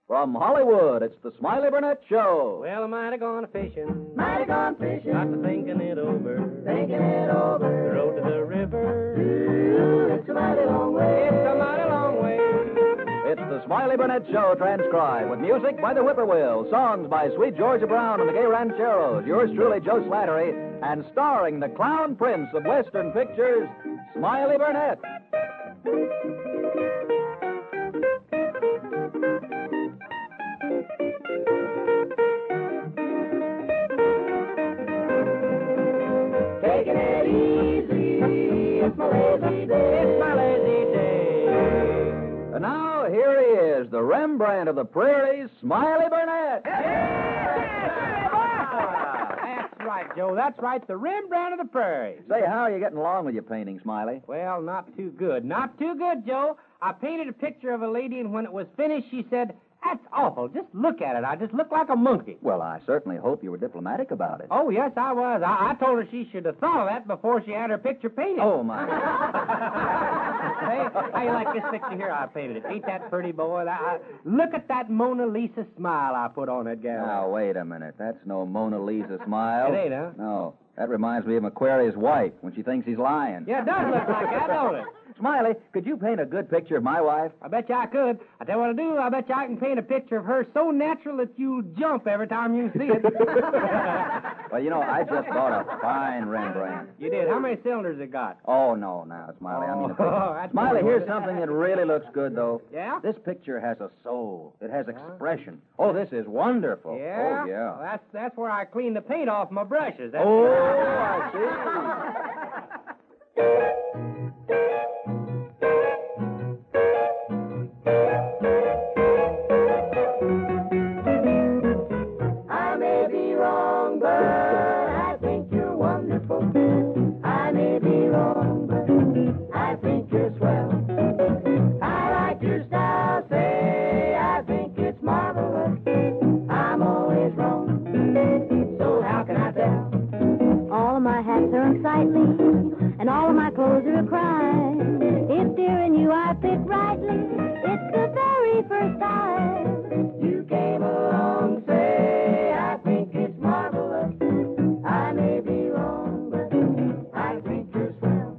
From Hollywood, it's the Smiley Burnett Show. Well, I might have gone fishing. Might have gone fishing. Got to thinking it over. Thinking it over. The road to the river. Ooh, it's a mighty long way. It's a mighty long way. It's the Smiley Burnett Show transcribed with music by the Whippoorwills, songs by Sweet Georgia Brown and the Gay Rancheros, yours truly, Joe Slattery, and starring the Clown Prince of Western Pictures, Smiley Burnett. Taking it easy, it's my lazy day. It's my lazy day. And now, here he is, the Rembrandt of the prairies, Smiley Burnett. That's right, Joe. That's right. The Rembrandt of the prairie. Say, how are you getting along with your painting, Smiley? Well, not too good. Not too good, Joe. I painted a picture of a lady, and when it was finished, she said, "That's awful. Just look at it. I just look like a monkey." Well, I certainly hope you were diplomatic about it. Oh, yes, I was. I told her she should have thought of that before she had her picture painted. Oh, my. Hey, how you like this picture here? I painted it. Ain't that pretty, boy? Look at that Mona Lisa smile I put on that gal. Now, wait a minute. That's no Mona Lisa smile. It ain't, huh? No. That reminds me of Macquarie's wife when she thinks he's lying. Yeah, it does look like that, don't it? Smiley, could you paint a good picture of my wife? I bet you I could. I tell you what I do. I bet you I can paint a picture of her so natural that you'll jump every time you see it. Well, you know, I just bought a fine Rembrandt. You did? How many cylinders it got? Oh, no, now, Smiley. I mean, that's Smiley, good. here's something that really looks good, though. Yeah? This picture has a soul. It has expression. Oh, this is wonderful. Yeah? Oh, yeah. Well, that's where I clean the paint off my brushes. That's Oh, I see. I may be wrong, but I think you're wonderful. I may be wrong, but I think you're swell. I like your style, say I think it's marvelous. I'm always wrong, so how can I tell? All of my hats are unsightly, and all of my clothes are a crime. If dear and you I fit rightly, it's the very first time. You came along, say I think it's marvelous. I may be wrong, but I think you're swell.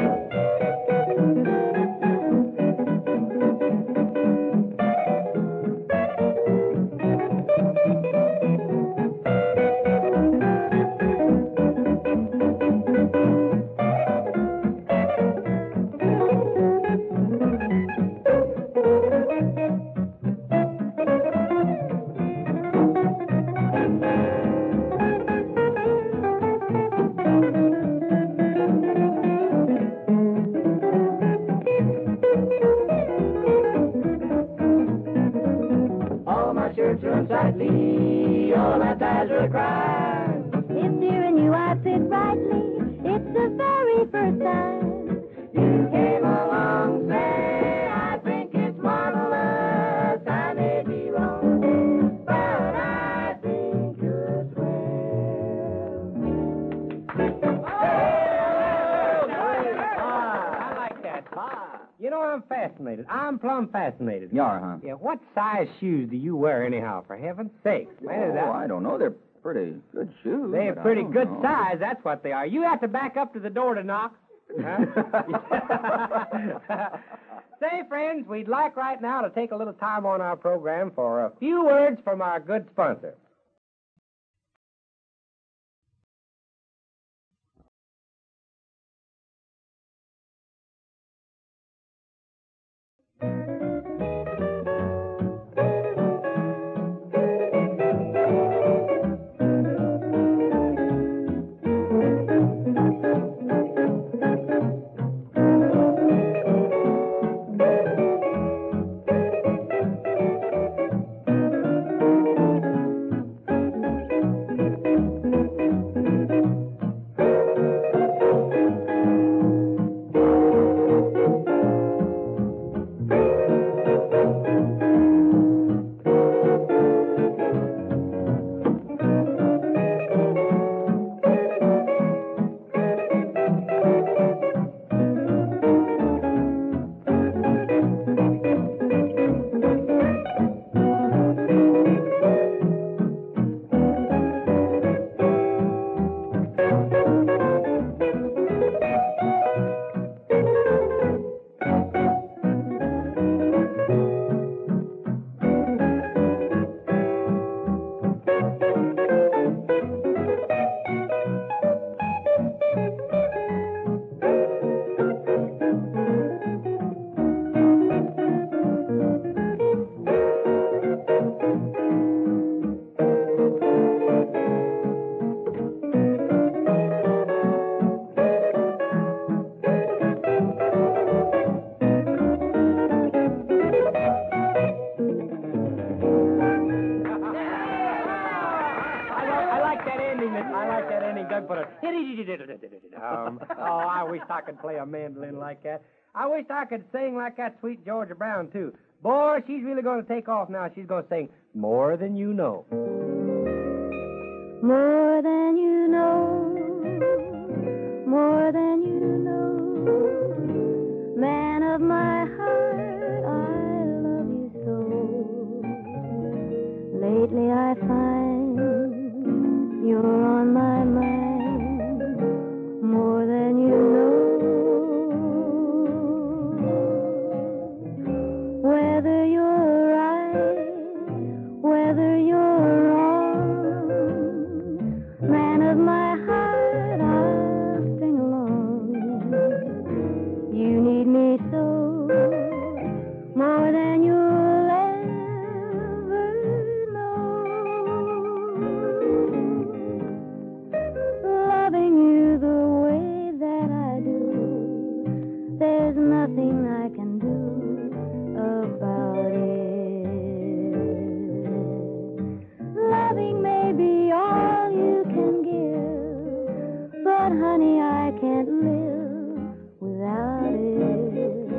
All my shirts are unsightly, all my ties are a crime. If dear and you I fit rightly, it's the very first time. You came along, say I think it's marvelous. I may be wrong, but I think you're swell. I like that. You know, I'm fascinated. I'm plumb fascinated. You are, huh? Yeah, what size shoes do you wear anyhow, for heaven's sake? Man, is that... Oh, I don't know. They're pretty good shoes. They're but I pretty don't good know. size, that's what they are. You have to back up to the door to knock. Huh? Say, friends, we'd like right now to take a little time on our program for a few words from our good sponsor. put a... I wish I could play a mandolin like that. I wish I could sing like that sweet Georgia Brown, too. Boy, she's really going to take off now. She's going to sing More Than You Know. More than you know, more than you know, man of my heart, I love you so. Lately I find you're on my mind, more than you know. Whether you're right, whether you're man of my heart, I'll sing along. You need me so, more than you'll ever know. Loving you the way that I do, there's nothing I can do about it. Loving may be all you can give, but honey, I can't live without it.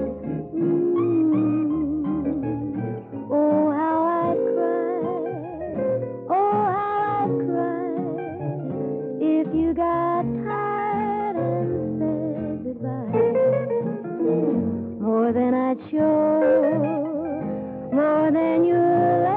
Oh, how I'd cry, oh, how I'd cry, if you got tired and said goodbye. More than I'd show, more than you'll ever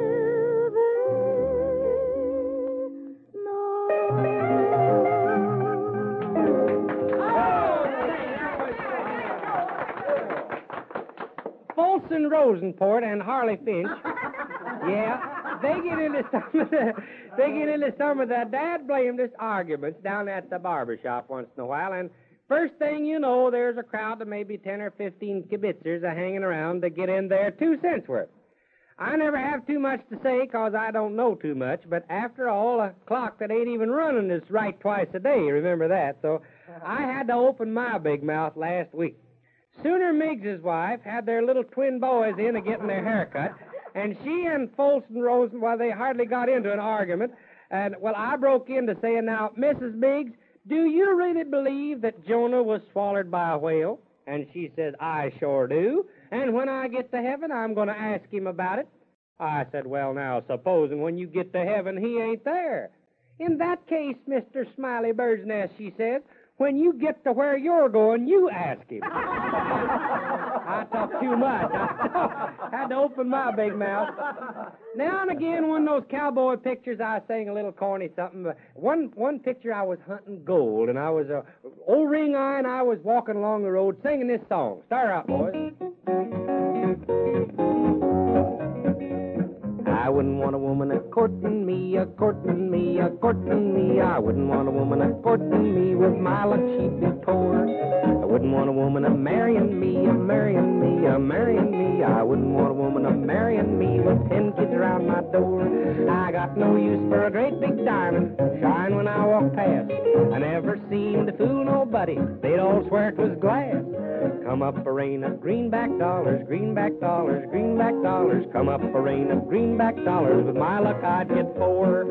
Folsom Rosenport and Harley Finch, yeah, they get into some of the dad-blamedest arguments down at the barber shop once in a while, and first thing you know, there's a crowd of maybe 10 or 15 kibitzers hanging around to get in their 2 cents worth. I never have too much to say 'cause I don't know too much, but after all, a clock that ain't even running is right twice a day, remember that, so I had to open my big mouth last week. Sooner Miggs's wife had their little twin boys in getting their hair cut, and she and Folsom Rosen, well, they hardly got into an argument, and, well, I broke in to saying, now, Mrs. Miggs, do you really believe that Jonah was swallowed by a whale? And she says, I sure do, and when I get to heaven, I'm going to ask him about it. I said, well, now, supposing when you get to heaven, he ain't there. In that case, Mr. Smiley Bird's Nest, she says, when you get to where you're going, you ask him. I talk too much. I had to open my big mouth. Now and again, one of those cowboy pictures, I sang a little corny something. One picture, I was hunting gold, and I was old ring eye, and I was walking along the road singing this song. Start out, boys. I wouldn't want a woman a-courting me, a-courting me, a-courting me. I wouldn't want a woman a-courting me with my luck she'd be poor. I wouldn't want a woman a-marrying me, a-marrying me, a-marrying me. I wouldn't want a woman a-marrying me with 10 kids around my door. I got no use for a great big diamond, shine when I walk past. I never seemed to fool nobody, they'd all swear it was glass. Come up a rain of greenback dollars, greenback dollars, greenback dollars. Come up a rain of greenback dollars, with my luck I'd get 4.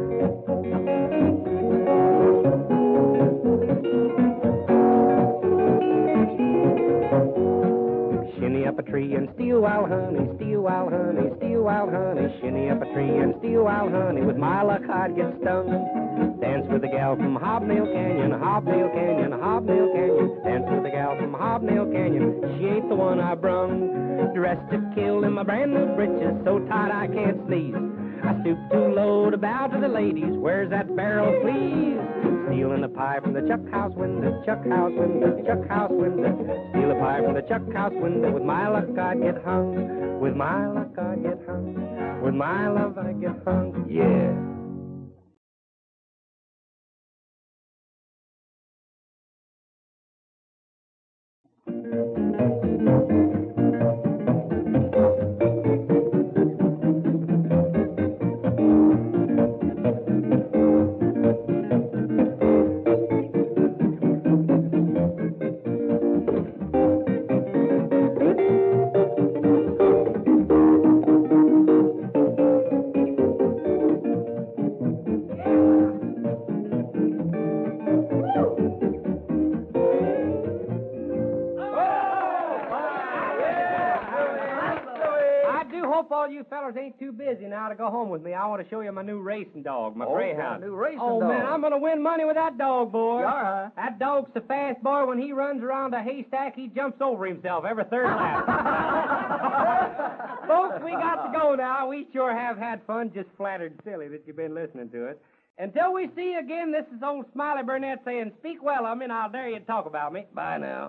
Shinny up a tree and steal wild honey, steal wild honey, steal wild honey. Shinny up a tree and steal wild honey, with my luck I'd get stung. Dance with a gal from Hobnail Canyon, Hobnail Canyon, Hobnail Canyon. Dance with a gal from Hobnail Canyon, she ain't the one I brung. Dressed to kill in my brand new breeches, so tight I can't sneeze. I stoop too low to bow to the ladies, where's that barrel, please? Stealing a pie from the Chuck House window, Chuck House window, Chuck House window. Steal a pie from the Chuck House window, with my luck I'd get hung. With my luck I'd get hung. With my love I'd get hung, yeah. busy now to go home with me. I want to show you my new racing dog, my greyhound. New racing Oh, dog. man, I'm going to win money with that dog, boy. You are, huh? That dog's so fast, boy, when he runs around a haystack, he jumps over himself every third lap. Folks, we got to go now. We sure have had fun. Just flattered silly that you've been listening to us. Until we see you again, this is old Smiley Burnett saying, speak well of me, and I'll dare you to talk about me. Bye now.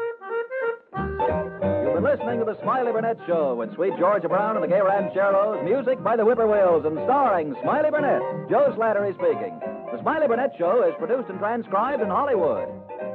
You've been listening to the Smiley Burnett Show with Sweet Georgia Brown and the Gay Rancheros, music by the Whippoorwills, and starring Smiley Burnett. Joe Slattery speaking. The Smiley Burnett Show is produced and transcribed in Hollywood.